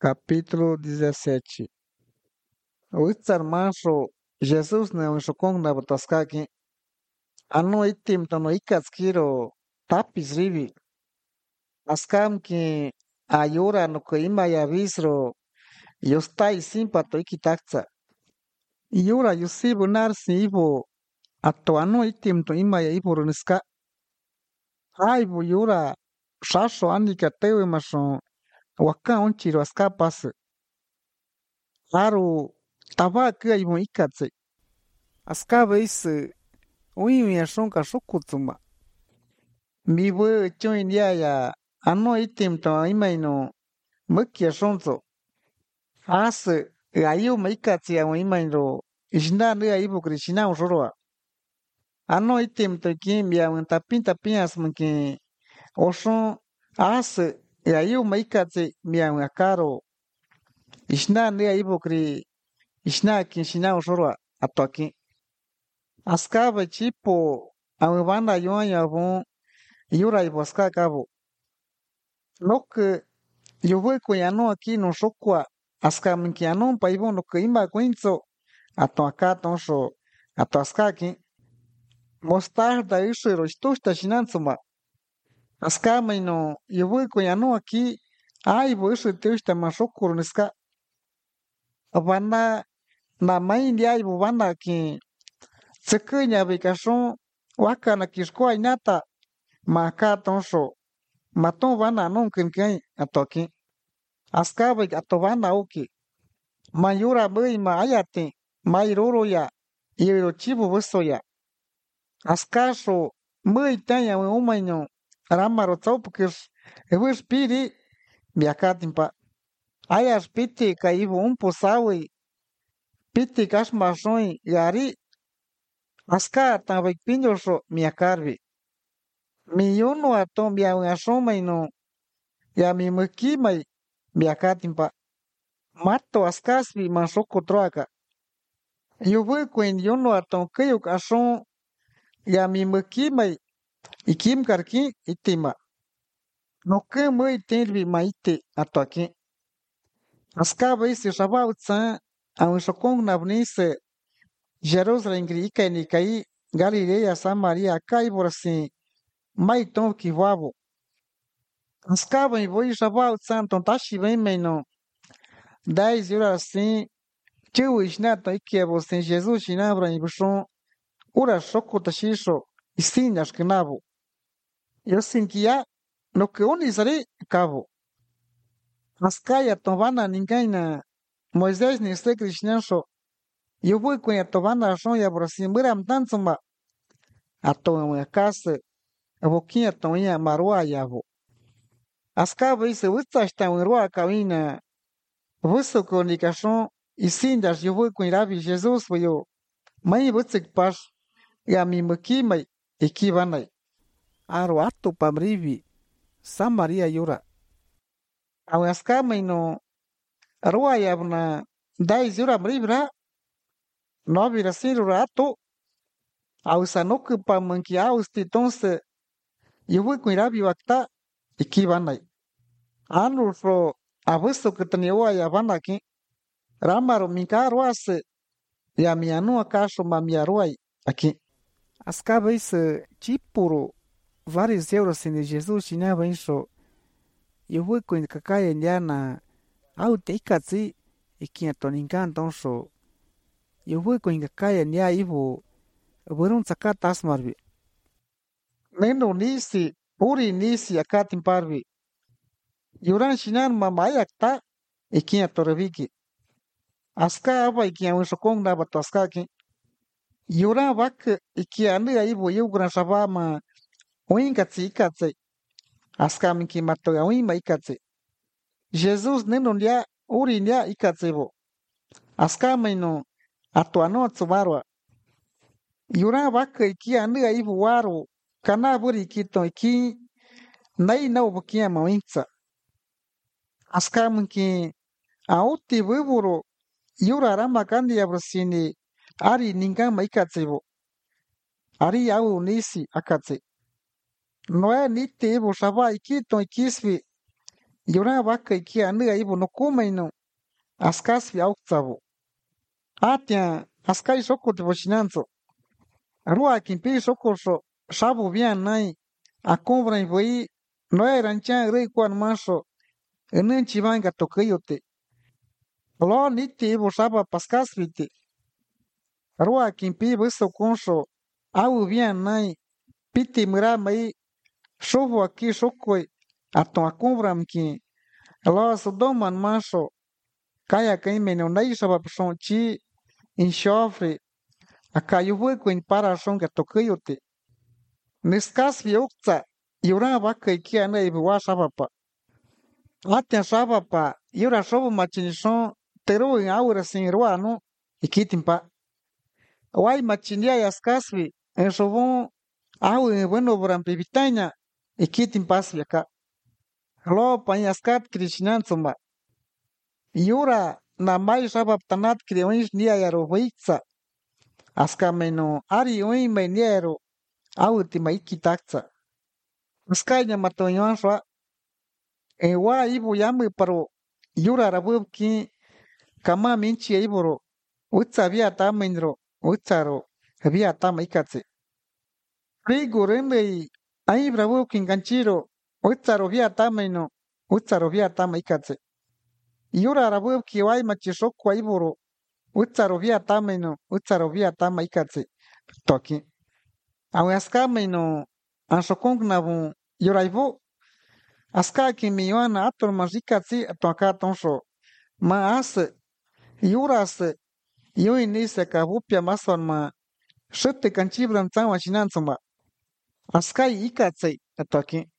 Capítulo 17. Witzar manso Jesus ne unshokong na bataskaki. Ano itim tono ikatskiro tapis rivi. Askam ki ayura no ko ima ya visro yostai simpato ikitaksa. Yura yusibu narsi ibo ato ano itim to ima ya ibo runiska. Aibu yura shasho andika tewe maso waka onchiro askapas. Haru tabaka ibo ikatse. Askaba is uimia shonka shokutsuma. Mibu choin ya ano itim to imaino mukia shonzo. As ayu maikatsi ya imaino ishna ne aibu krishna ushoroa. Ano itim to kim ya tapinta pias mki oshon as ayu maikatsi mia akaro ishna ne aibu kri ishna kinshina ushoroa atoki. Askaba chipo awibanda yonya bon yura iboska cabo. Nok yuwe kuyano aquí no shokwa aska minkiano pa ibo no kuimba kuinzo ato acá tonsho ato askaki mostarda ishiro shtushta shinantsuma aska maino yuwe kuyano aquí ai bo ishu tushta mashokuru niska bana na maindi ai bo bana ki tsekunya bikashon waka na kishko ainata maka tonsho maton vana non kinkai atoki. Askaba atovana oki. Mayura bui ma ayate. Mairoro ya. Yero chibu buso ya. Askasho muy tanya we umaino. Ramaro topukis. Ewish piri. Biakatimpa. Ayas piti ka ibu sawi. Piti kashmashoi yari. Aska tabik pinyosho miakarbi. Miyuno atom biawashomaino. Ya mi mukimai biakatimpa. Mato askasbi mashoko troaka. Yuvu kwen yono aton kayuk ashon ya mi mukimai ikim karki itima. No ke muy tenbi maite atoki. Askaba isi shabao tsan a shokong nabnise Jerusalem grika ni kai Galilea Samaria kai borasi mai ton kiwabo. Askaba i voi shabao tsan ton tashi vem no 10 horas assim, tio isnata ikiabo sem Jesus shinabra ibushon, ura shoko tashisho, isin ashkenabo. Eu sinkia no que unisari cabo. Askaya tovana ningaina, Moisés neste krishnasho, eu vou com a tovana shon ya brosim buram tansuma. Atom a casa, a boquinha toinha marua yavo. Askaba isso utsasta unrua kawina. Vusso comunicação e sim das eu vou com Iravi Jesus foi eu. Mãe vutsik pas e a mim mukimai e kivanai. Aro ato pamrivi Samaria yura. Ao askamai no rua yavna 10 yura mrivra 9 rasiro ato. Ao sanok pamanki aus titonse eu vou com Iravi wakta e kivanai. Anu fro a vusso que tenho yavana aqui. Ramaro minkaruase ya mianu akasho mamiaruai aqui. Askaba esse tipuro vários euros de Jesus chinava isso. Eu vou com o cacai indiana au teikatsi e que atoninkan tonso. Eu vou com o cacai india ivo burun sakatas marvi. Neno nisi puri nisi akatim parvi. Yuran shinan mamayakta e que atorviki. Aska aba iki ang shokong na bato aska ki. Yura bak iki anu aibo yu gran shabama uin katsi ikatse. Aska minki mato ya uin ma ikatse. Jesus neno lia uri lia ikatse bo. Aska maino atuano tsubarwa. Yura bak iki anu aibo waro kana buri kito iki nai na ubukia ma uintsa. Aska minki auti buburo Yura rama kandi abrosini ari ningan maikatsebo. Ari au nisi akatse. Noe niti ibo shaba ikito ikisvi yura baka iki anu aibu no kumaino askas vi auktsavo. Atia askai soko te boshinanzo. Rua kimpi soko so shabu bian nai akombra voi no eran chan rei kwan maso enen chivanga tokayote. Lo niti ibu shaba paskas viti. Rua kimpi buso konso au bian nai piti mura mai shovu aqui shokoi aton akombra mki. Lo sodoman maso kaya kai meno nai shaba pson chi enxofre acayuwe kwen para shonga tokayote. Niskas viokta yura baka iki ana ibuwa shabapa. Atia shabapa yura shobu machinishon teru in aura sin ruano ikitimpa. Wai machinia yaskasvi en shobon au en bueno brampe vitaña ikitimpas viaka. Lo pa yaskat krishnantsuma. Yura namai shabap tanat krionish nia yaro veitsa. Aska meno ari oi meniero au tima ikitaksa. Skanya matonyon shwa en wa ibu yamu paro yura rabubki kama minchi iburo utsa via tamindro utsaro via tama ikatse. Rigo rende ai rabubki ganchiro utsaro via tamino utsaro via tama ikatse. Yura rabubki wai machisoko iburo utsaro via tamino utsaro via tama ikatse. Toki. Awe askamino ansokong nabu yoraibo aska kimi yoana ator mazikatsi atoaka tonsho ma as yuras yoini se kabupia mason ma shute kanchibran tsawa shinantsuma askai ikatsi atoki